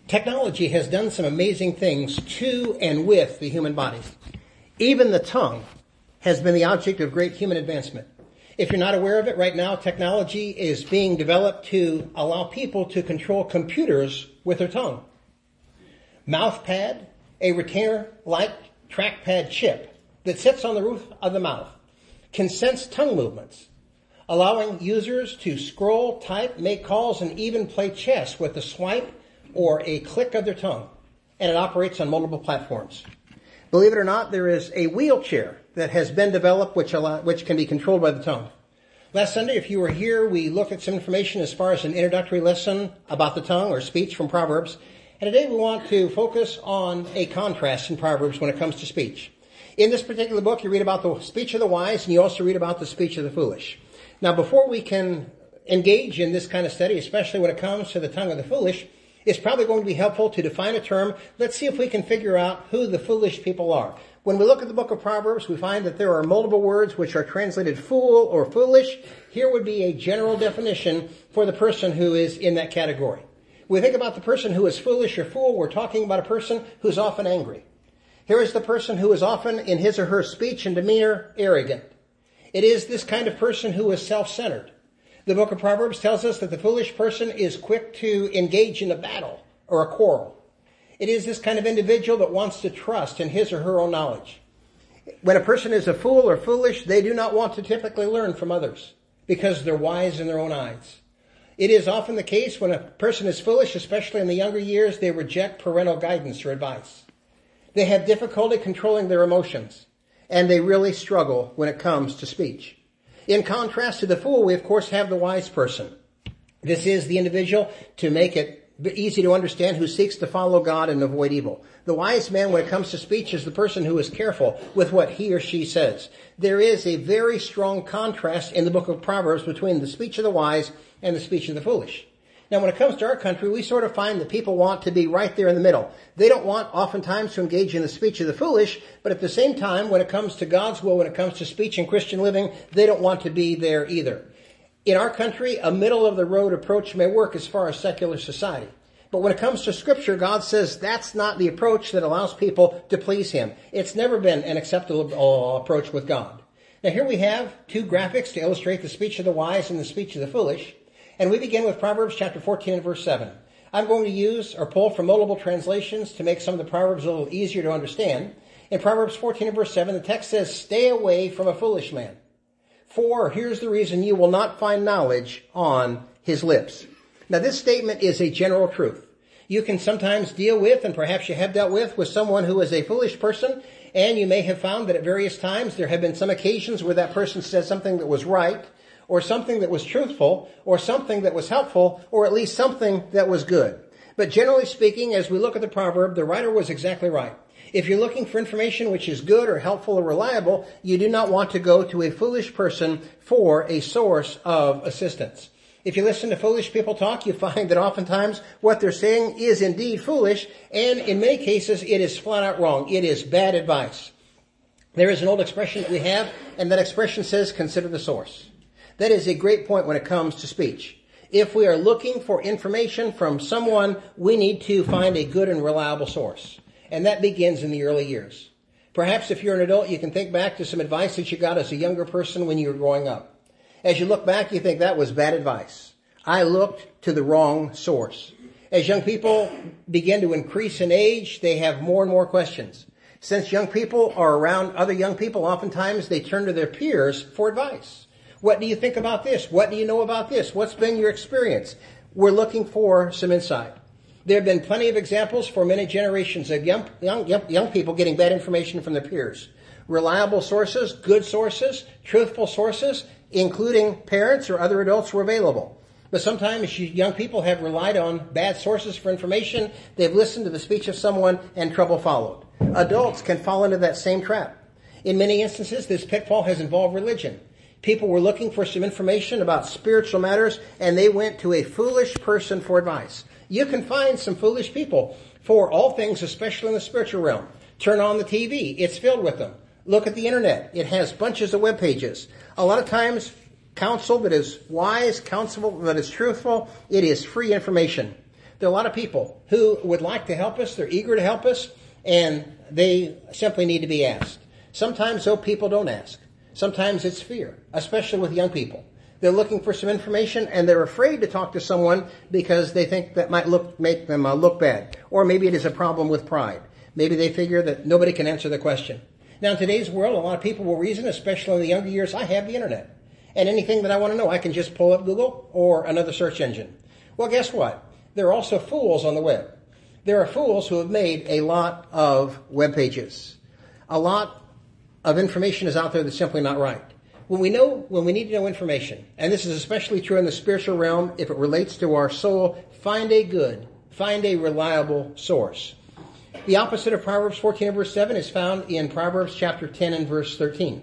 Technology has done some amazing things to and with the human body. Even the tongue has been the object of great human advancement. If you're not aware of it, right now technology is being developed to allow people to control computers with their tongue. Mouthpad, a retainer-like trackpad chip that sits on the roof of the mouth, can sense tongue movements, allowing users to scroll, type, make calls, and even play chess with a swipe or a click of their tongue. And it operates on multiple platforms. Believe it or not, there is a wheelchair that has been developed which can be controlled by the tongue. Last Sunday, if you were here, we looked at some information as far as an introductory lesson about the tongue or speech from Proverbs. And today we want to focus on a contrast in Proverbs when it comes to speech. In this particular book, you read about the speech of the wise, and you also read about the speech of the foolish. Now, before we can engage in this kind of study, especially when it comes to the tongue of the foolish, it's probably going to be helpful to define a term. Let's see if we can figure out who the foolish people are. When we look at the book of Proverbs, we find that there are multiple words which are translated fool or foolish. Here would be a general definition for the person who is in that category. When we think about the person who is foolish or fool, we're talking about a person who's often angry. Here is the person who is often, in his or her speech and demeanor, arrogant. It is this kind of person who is self-centered. The book of Proverbs tells us that the foolish person is quick to engage in a battle or a quarrel. It is this kind of individual that wants to trust in his or her own knowledge. When a person is a fool or foolish, they do not want to typically learn from others because they're wise in their own eyes. It is often the case when a person is foolish, especially in the younger years, they reject parental guidance or advice. They have difficulty controlling their emotions, and they really struggle when it comes to speech. In contrast to the fool, we of course have the wise person. This is the individual, to make it easy to understand, who seeks to follow God and avoid evil. The wise man, when it comes to speech, is the person who is careful with what he or she says. There is a very strong contrast in the book of Proverbs between the speech of the wise and the speech of the foolish. Now, when it comes to our country, we sort of find that people want to be right there in the middle. They don't want oftentimes to engage in the speech of the foolish, but at the same time, when it comes to God's will, when it comes to speech and Christian living, they don't want to be there either. In our country, a middle-of-the-road approach may work as far as secular society. But when it comes to Scripture, God says that's not the approach that allows people to please Him. It's never been an acceptable approach with God. Now, here we have two graphics to illustrate the speech of the wise and the speech of the foolish. And we begin with Proverbs chapter 14 and verse 7. I'm going to use or pull from multiple translations to make some of the Proverbs a little easier to understand. In Proverbs 14 and verse 7, the text says, "Stay away from a foolish man. For here's the reason: you will not find knowledge on his lips." Now, this statement is a general truth. You can sometimes deal with, and perhaps you have dealt with someone who is a foolish person, and you may have found that at various times there have been some occasions where that person said something that was right, or something that was truthful, or something that was helpful, or at least something that was good. But generally speaking, as we look at the proverb, the writer was exactly right. If you're looking for information which is good or helpful or reliable, you do not want to go to a foolish person for a source of assistance. If you listen to foolish people talk, you find that oftentimes what they're saying is indeed foolish, and in many cases it is flat out wrong. It is bad advice. There is an old expression that we have, and that expression says, "Consider the source." That is a great point when it comes to speech. If we are looking for information from someone, we need to find a good and reliable source. And that begins in the early years. Perhaps if you're an adult, you can think back to some advice that you got as a younger person when you were growing up. As you look back, you think that was bad advice. I looked to the wrong source. As young people begin to increase in age, they have more and more questions. Since young people are around other young people, oftentimes they turn to their peers for advice. What do you think about this? What do you know about this? What's been your experience? We're looking for some insight. There have been plenty of examples for many generations of young people getting bad information from their peers. Reliable sources, good sources, truthful sources, including parents or other adults, were available. But sometimes young people have relied on bad sources for information. They've listened to the speech of someone and trouble followed. Adults can fall into that same trap. In many instances, this pitfall has involved religion. People were looking for some information about spiritual matters, and they went to a foolish person for advice. You can find some foolish people for all things, especially in the spiritual realm. Turn on the TV. It's filled with them. Look at the internet. It has bunches of web pages. A lot of times, counsel that is wise, counsel that is truthful, it is free information. There are a lot of people who would like to help us. They're eager to help us, and they simply need to be asked. Sometimes, though, people don't ask. Sometimes it's fear, especially with young people. They're looking for some information, and they're afraid to talk to someone because they think that might make them look bad. Or maybe it is a problem with pride. Maybe they figure that nobody can answer the question. Now, in today's world, a lot of people will reason, especially in the younger years, I have the internet. And anything that I want to know, I can just pull up Google or another search engine. Well, guess what? There are also fools on the web. There are fools who have made a lot of web pages. A lot of information is out there that's simply not right. When we need to know information, and this is especially true in the spiritual realm, if it relates to our soul, find a reliable source. The opposite of Proverbs 14 and verse 7 is found in Proverbs chapter 10 and verse 13.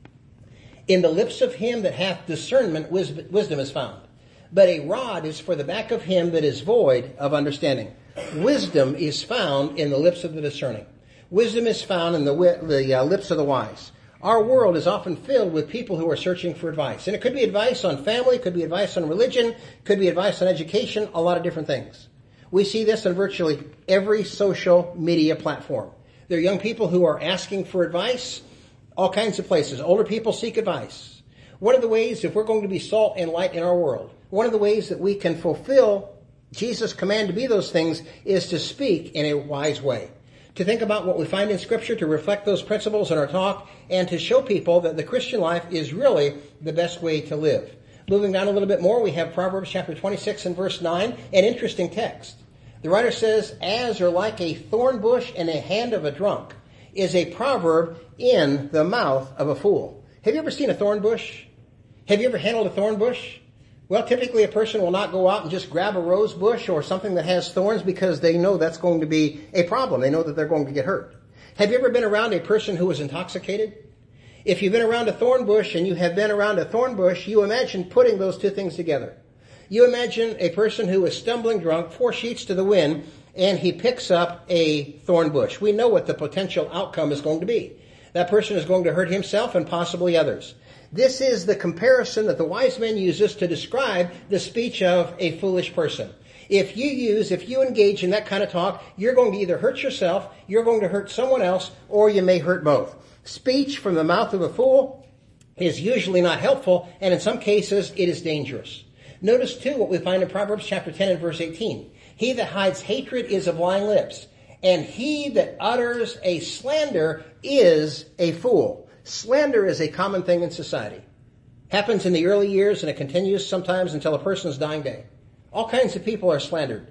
In the lips of him that hath discernment, wisdom is found. But a rod is for the back of him that is void of understanding. Wisdom is found in the lips of the discerning. Wisdom is found in the lips of the wise. Our world is often filled with people who are searching for advice. And it could be advice on family, could be advice on religion, could be advice on education, a lot of different things. We see this on virtually every social media platform. There are young people who are asking for advice, all kinds of places. Older people seek advice. One of the ways, if we're going to be salt and light in our world, one of the ways that we can fulfill Jesus' command to be those things is to speak in a wise way. To think about what we find in Scripture, to reflect those principles in our talk, and to show people that the Christian life is really the best way to live. Moving down a little bit more, we have Proverbs chapter 26 and verse 9, an interesting text. The writer says, as or like a thorn bush in a hand of a drunk is a proverb in the mouth of a fool. Have you ever seen a thorn bush? Have you ever handled a thorn bush? Well, typically a person will not go out and just grab a rose bush or something that has thorns because they know that's going to be a problem. They know that they're going to get hurt. Have you ever been around a person who was intoxicated? If you've been around a thorn bush and you have been around a thorn bush, you imagine putting those two things together. You imagine a person who is stumbling drunk, 4 sheets to the wind, and he picks up a thorn bush. We know what the potential outcome is going to be. That person is going to hurt himself and possibly others. This is the comparison that the wise man uses to describe the speech of a foolish person. If you engage in that kind of talk, you're going to either hurt yourself, you're going to hurt someone else, or you may hurt both. Speech from the mouth of a fool is usually not helpful, and in some cases it is dangerous. Notice too what we find in Proverbs chapter 10 and verse 18. He that hides hatred is of lying lips, and he that utters a slander is a fool. Slander is a common thing in society. Happens in the early years and it continues sometimes until a person's dying day. All kinds of people are slandered.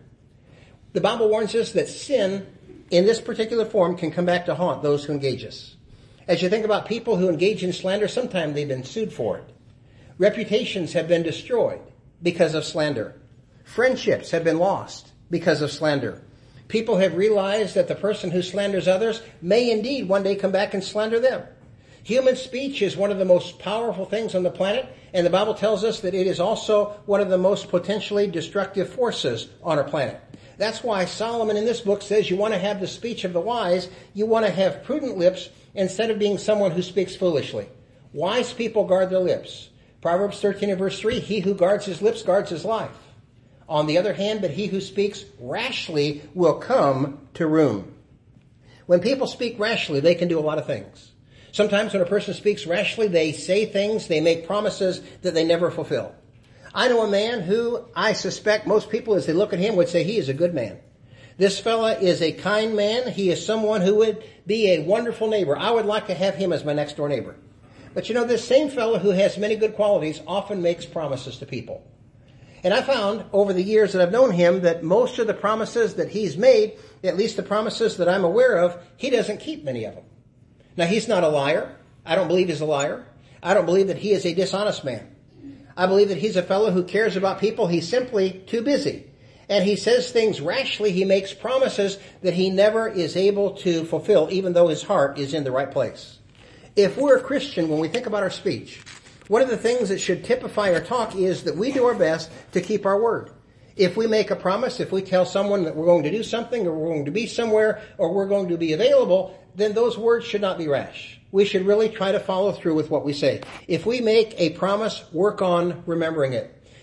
The Bible warns us that sin in this particular form can come back to haunt those who engage us. As you think about people who engage in slander, sometimes they've been sued for it. Reputations have been destroyed because of slander. Friendships have been lost because of slander. People have realized that the person who slanders others may indeed one day come back and slander them. Human speech is one of the most powerful things on the planet, and the Bible tells us that it is also one of the most potentially destructive forces on our planet. That's why Solomon in this book says you want to have the speech of the wise, you want to have prudent lips instead of being someone who speaks foolishly. Wise people guard their lips. Proverbs 13 and verse 3, he who guards his lips guards his life. On the other hand, but he who speaks rashly will come to ruin. When people speak rashly, they can do a lot of things. Sometimes when a person speaks rashly, they say things, they make promises that they never fulfill. I know a man who I suspect most people, as they look at him, would say he is a good man. This fella is a kind man. He is someone who would be a wonderful neighbor. I would like to have him as my next door neighbor. But you know, this same fella who has many good qualities often makes promises to people. And I found over the years that I've known him that most of the promises that he's made, at least the promises that I'm aware of, he doesn't keep many of them. Now, he's not a liar. I don't believe he's a liar. I don't believe that he is a dishonest man. I believe that he's a fellow who cares about people. He's simply too busy. And he says things rashly. He makes promises that he never is able to fulfill, even though his heart is in the right place. If we're a Christian, when we think about our speech, one of the things that should typify our talk is that we do our best to keep our word. If we make a promise, if we tell someone that we're going to do something, or we're going to be somewhere, or we're going to be available, then those words should not be rash. We should really try to follow through with what we say. If we make a promise, work on remembering it.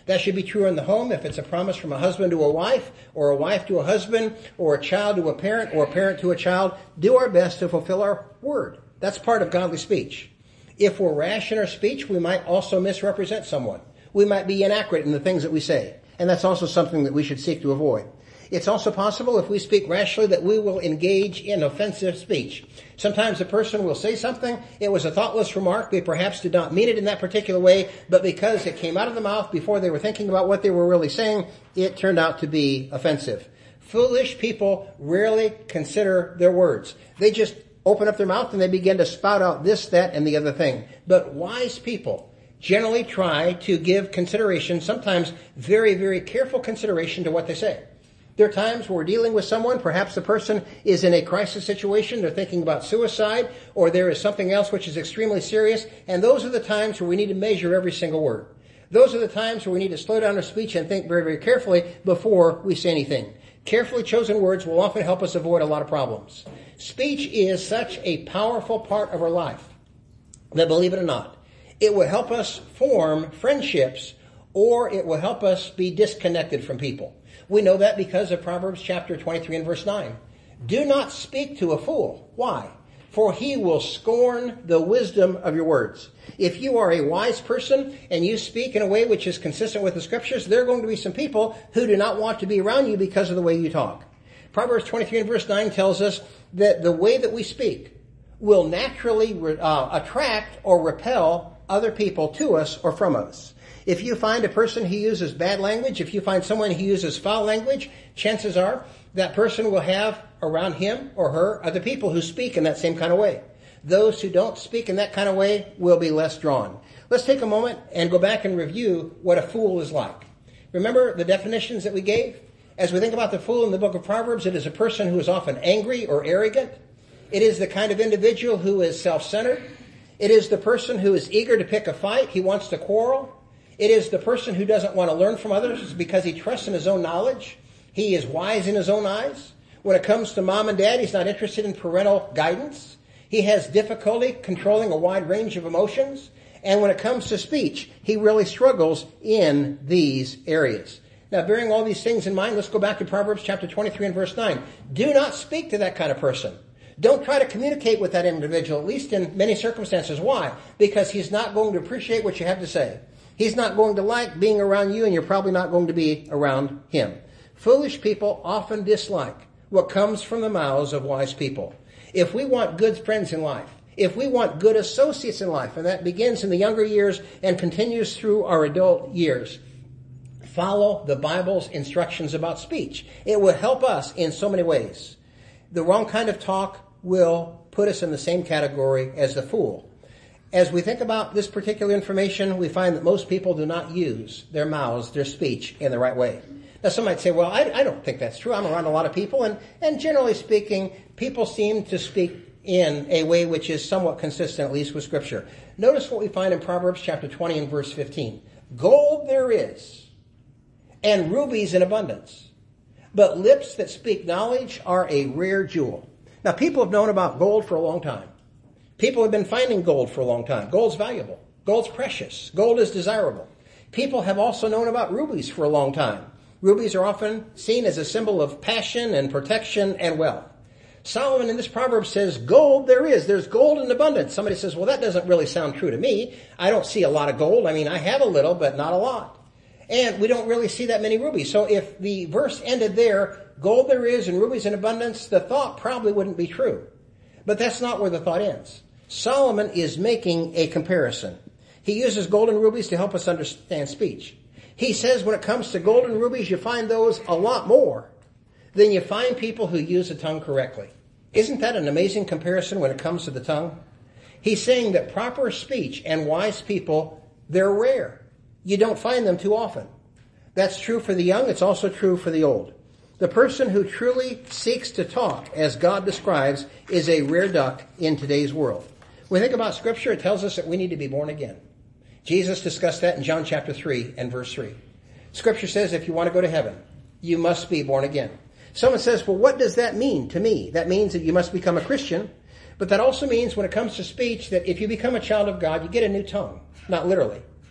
That should be true in the home if it's a promise from a husband to a wife, or a wife to a husband, or a child to a parent, or a parent to a child. Do our best to fulfill our word. That's part of godly speech. If we're rash in our speech, we might also misrepresent someone. We might be inaccurate in the things that we say. And that's also something that we should seek to avoid. It's also possible if we speak rashly that we will engage in offensive speech. Sometimes a person will say something, it was a thoughtless remark, they perhaps did not mean it in that particular way, but because it came out of the mouth before they were thinking about what they were really saying, it turned out to be offensive. Foolish people rarely consider their words. They just open up their mouth and they begin to spout out this, that, and the other thing. But wise people generally try to give consideration, sometimes very, very careful consideration to what they say. There are times where we're dealing with someone, perhaps the person is in a crisis situation, they're thinking about suicide, or there is something else which is extremely serious, and those are the times where we need to measure every single word. Those are the times where we need to slow down our speech and think very, very carefully before we say anything. Carefully chosen words will often help us avoid a lot of problems. Speech is such a powerful part of our life that, believe it or not, it will help us form friendships, or it will help us be disconnected from people. We know that because of Proverbs chapter 23 and verse 9. Do not speak to a fool. Why? For he will scorn the wisdom of your words. If you are a wise person and you speak in a way which is consistent with the scriptures, there are going to be some people who do not want to be around you because of the way you talk. Proverbs 23 and verse 9 tells us that the way that we speak will naturally attract or repel other people to us or from us. If you find a person who uses bad language, if you find someone who uses foul language, chances are that person will have around him or her other people who speak in that same kind of way. Those who don't speak in that kind of way will be less drawn. Let's take a moment and go back and review what a fool is like. Remember the definitions that we gave? As we think about the fool in the book of Proverbs, it is a person who is often angry or arrogant. It is the kind of individual who is self-centered. It is the person who is eager to pick a fight. He wants to quarrel. It is the person who doesn't want to learn from others because he trusts in his own knowledge. He is wise in his own eyes. When it comes to mom and dad, he's not interested in parental guidance. He has difficulty controlling a wide range of emotions. And when it comes to speech, he really struggles in these areas. Now, bearing all these things in mind, let's go back to Proverbs chapter 23 and verse 9. Do not speak to that kind of person. Don't try to communicate with that individual, at least in many circumstances. Why? Because he's not going to appreciate what you have to say. He's not going to like being around you, and you're probably not going to be around him. Foolish people often dislike what comes from the mouths of wise people. If we want good friends in life, if we want good associates in life, and that begins in the younger years and continues through our adult years, follow the Bible's instructions about speech. It will help us in so many ways. The wrong kind of talk will put us in the same category as the fool. As we think about this particular information, we find that most people do not use their mouths, their speech, in the right way. Now, some might say, well, I don't think that's true. I'm around a lot of people, and generally speaking, people seem to speak in a way which is somewhat consistent, at least with Scripture. Notice what we find in Proverbs chapter 20 and verse 15. Gold there is, and rubies in abundance, but lips that speak knowledge are a rare jewel. Now, people have known about gold for a long time. People have been finding gold for a long time. Gold's valuable. Gold's precious. Gold is desirable. People have also known about rubies for a long time. Rubies are often seen as a symbol of passion and protection and wealth. Solomon in this proverb says, gold there is. There's gold in abundance. Somebody says, well, that doesn't really sound true to me. I don't see a lot of gold. I mean, I have a little, but not a lot. And we don't really see that many rubies. So if the verse ended there, gold there is and rubies in abundance, the thought probably wouldn't be true. But that's not where the thought ends. Solomon is making a comparison. He uses gold and rubies to help us understand speech. He says when it comes to gold and rubies, you find those a lot more than you find people who use the tongue correctly. Isn't that an amazing comparison when it comes to the tongue? He's saying that proper speech and wise people, they're rare. You don't find them too often. That's true for the young. It's also true for the old. The person who truly seeks to talk, as God describes, is a rare duck in today's world. When we think about Scripture, it tells us that we need to be born again. Jesus discussed that in John chapter 3 and verse 3. Scripture says if you want to go to heaven, you must be born again. Someone says, well, what does that mean to me? That means that you must become a Christian. But that also means when it comes to speech that if you become a child of God, you get a new tongue. Not literally.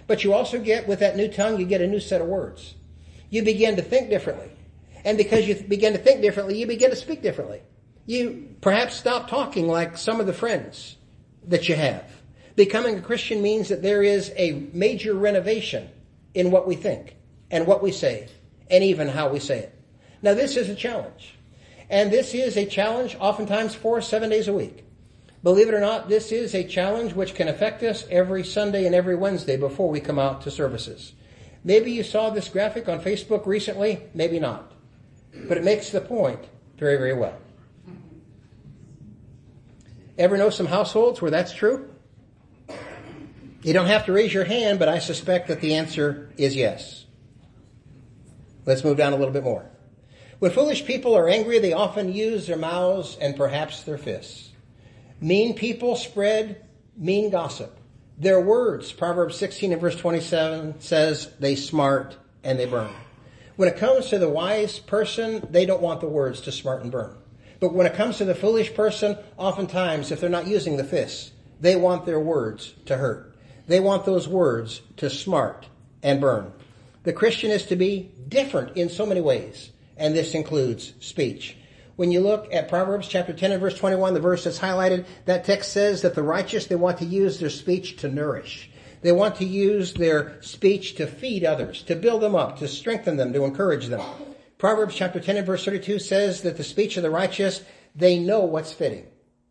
But you also get, with that new tongue, you get a new set of words. You begin to think differently. And because you begin to think differently, you begin to speak differently. You perhaps stop talking like some of the friends that you have. Becoming a Christian means that there is a major renovation in what we think and what we say and even how we say it. Now, this is a challenge. And this is a challenge oftentimes for 7 days a week. Believe it or not, this is a challenge which can affect us every Sunday and every Wednesday before we come out to services. Maybe you saw this graphic on Facebook recently, maybe not. But it makes the point very, very well. Ever know some households where that's true? You don't have to raise your hand, but I suspect that the answer is yes. Let's move down a little bit more. When foolish people are angry, they often use their mouths and perhaps their fists. Mean people spread mean gossip. Their words, Proverbs 16 and verse 27 says, they smart and they burn. When it comes to the wise person, they don't want the words to smart and burn. But when it comes to the foolish person, oftentimes, if they're not using the fists, they want their words to hurt. They want those words to smart and burn. The Christian is to be different in so many ways, and this includes speech. When you look at Proverbs chapter 10 and verse 21, the verse that's highlighted, that text says that the righteous, they want to use their speech to nourish. They want to use their speech to feed others, to build them up, to strengthen them, to encourage them. Proverbs chapter 10 and verse 32 says that the speech of the righteous, they know what's fitting.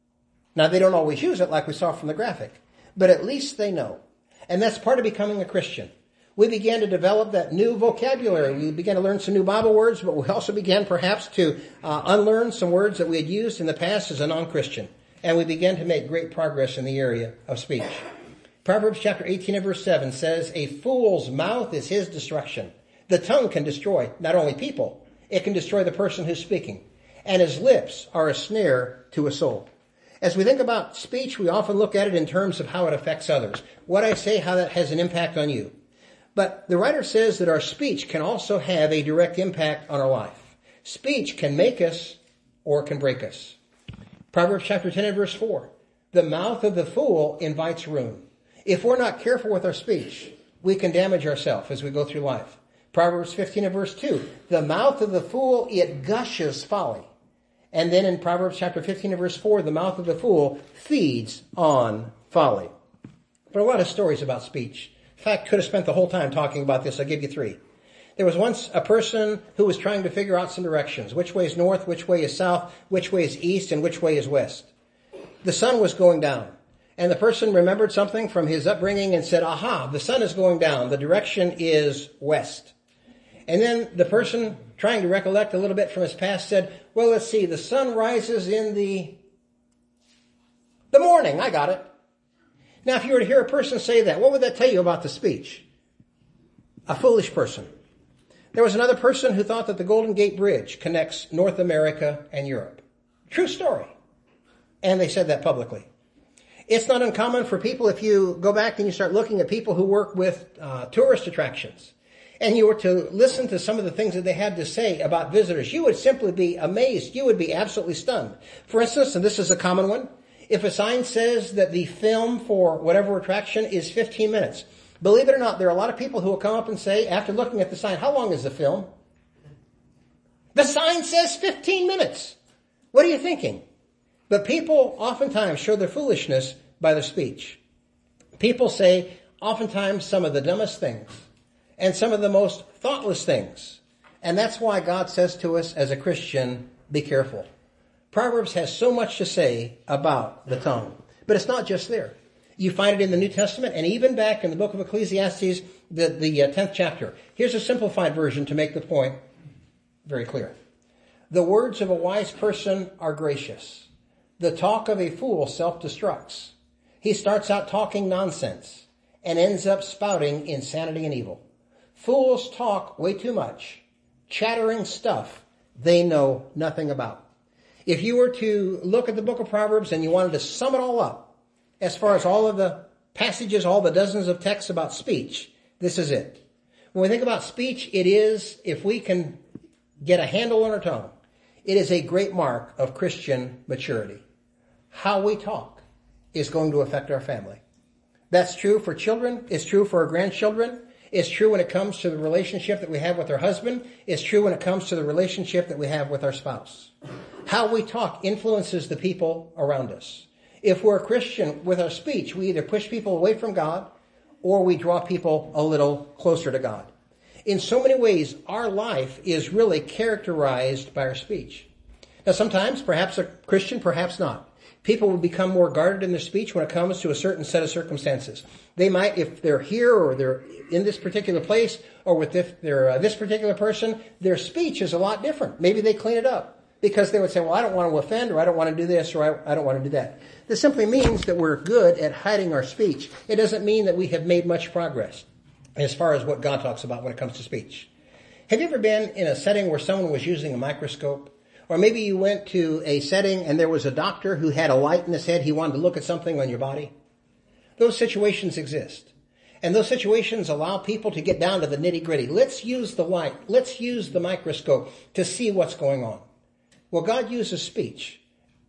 Now, they don't always use it like we saw from the graphic, but at least they know. And that's part of becoming a Christian. We began to develop that new vocabulary. We began to learn some new Bible words, but we also began perhaps to unlearn some words that we had used in the past as a non-Christian. And we began to make great progress in the area of speech. Proverbs chapter 18 and verse 7 says, a fool's mouth is his destruction. The tongue can destroy not only people, it can destroy the person who's speaking. And his lips are a snare to a soul. As we think about speech, we often look at it in terms of how it affects others. What I say, how that has an impact on you. But the writer says that our speech can also have a direct impact on our life. Speech can make us or can break us. Proverbs chapter 10 and verse 4. The mouth of the fool invites ruin. If we're not careful with our speech, we can damage ourselves as we go through life. Proverbs 15 and verse 2. The mouth of the fool, it gushes folly. And then in Proverbs chapter 15 and verse 4, the mouth of the fool feeds on folly. There are a lot of stories about speech. In fact, could have spent the whole time talking about this. I'll give you 3. There was once a person who was trying to figure out some directions. Which way is north, which way is south, which way is east, and which way is west. The sun was going down. And the person remembered something from his upbringing and said, aha, the sun is going down. The direction is west. And then the person, trying to recollect a little bit from his past, said, well, let's see, the sun rises in the morning. I got it. Now, if you were to hear a person say that, what would that tell you about the speech? A foolish person. There was another person who thought that the Golden Gate Bridge connects North America and Europe. True story. And they said that publicly. It's not uncommon for people, if you go back and you start looking at people who work with tourist attractions, and you were to listen to some of the things that they had to say about visitors, you would simply be amazed. You would be absolutely stunned. For instance, and this is a common one, if a sign says that the film for whatever attraction is 15 minutes, believe it or not, there are a lot of people who will come up and say, after looking at the sign, how long is the film? The sign says 15 minutes. What are you thinking? But people oftentimes show their foolishness by their speech. People say oftentimes some of the dumbest things and some of the most thoughtless things. And that's why God says to us as a Christian, be careful. Proverbs has so much to say about the tongue. But it's not just there. You find it in the New Testament and even back in the book of Ecclesiastes, the 10th chapter. Here's a simplified version to make the point very clear. The words of a wise person are gracious. The talk of a fool self-destructs. He starts out talking nonsense and ends up spouting insanity and evil. Fools talk way too much, chattering stuff they know nothing about. If you were to look at the book of Proverbs and you wanted to sum it all up, as far as all of the passages, all the dozens of texts about speech, this is it. When we think about speech, it is, if we can get a handle on our tongue, it is a great mark of Christian maturity. How we talk is going to affect our family. That's true for children. It's true for our grandchildren. It's true when it comes to the relationship that we have with our husband. It's true when it comes to the relationship that we have with our spouse. How we talk influences the people around us. If we're a Christian, with our speech, we either push people away from God or we draw people a little closer to God. In so many ways, our life is really characterized by our speech. Now, sometimes, perhaps a Christian, perhaps not. People will become more guarded in their speech when it comes to a certain set of circumstances. They might, if they're here or they're in this particular place or with this particular person, their speech is a lot different. Maybe they clean it up because they would say, well, I don't want to offend, or I don't want to do this, or I don't want to do that. This simply means that we're good at hiding our speech. It doesn't mean that we have made much progress as far as what God talks about when it comes to speech. Have you ever been in a setting where someone was using a microscope? Or maybe you went to a setting and there was a doctor who had a light in his head. He wanted to look at something on your body. Those situations exist. And those situations allow people to get down to the nitty-gritty. Let's use the light. Let's use the microscope to see what's going on. Well, God uses speech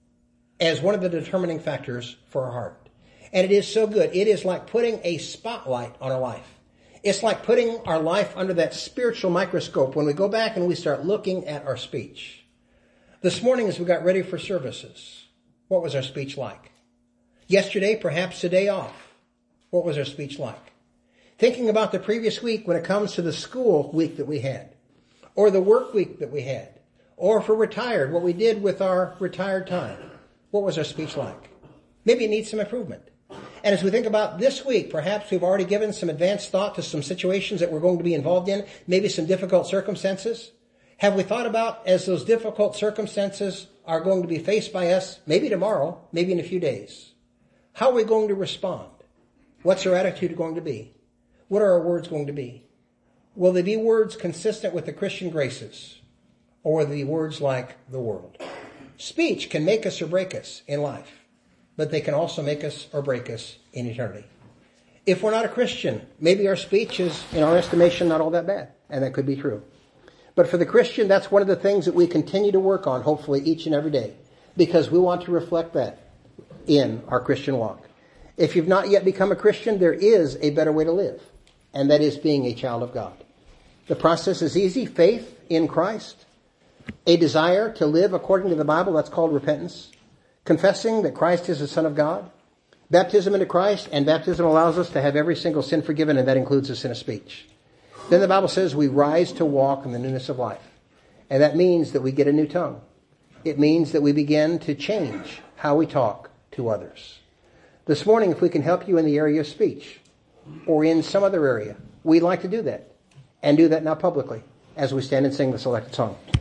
as one of the determining factors for our heart. And it is so good. It is like putting a spotlight on our life. It's like putting our life under that spiritual microscope when we go back and we start looking at our speech. This morning as we got ready for services, what was our speech like? Yesterday, perhaps a day off, what was our speech like? Thinking about the previous week when it comes to the school week that we had, or the work week that we had, or if we're retired, what we did with our retired time, what was our speech like? Maybe it needs some improvement. And as we think about this week, perhaps we've already given some advanced thought to some situations that we're going to be involved in, maybe some difficult circumstances. Have we thought about, as those difficult circumstances are going to be faced by us, maybe tomorrow, maybe in a few days, how are we going to respond? What's our attitude going to be? What are our words going to be? Will they be words consistent with the Christian graces, or will they be words like the world? Speech can make us or break us in life, but they can also make us or break us in eternity. If we're not a Christian, maybe our speech is, in our estimation, not all that bad, and that could be true. But for the Christian, that's one of the things that we continue to work on, hopefully, each and every day, because we want to reflect that in our Christian walk. If you've not yet become a Christian, there is a better way to live, and that is being a child of God. The process is easy: faith in Christ, a desire to live according to the Bible, that's called repentance, confessing that Christ is the Son of God, baptism into Christ, and baptism allows us to have every single sin forgiven, and that includes the sin of speech. Then the Bible says we rise to walk in the newness of life. And that means that we get a new tongue. It means that we begin to change how we talk to others. This morning, if we can help you in the area of speech or in some other area, we'd like to do that. And do that now publicly as we stand and sing the selected song.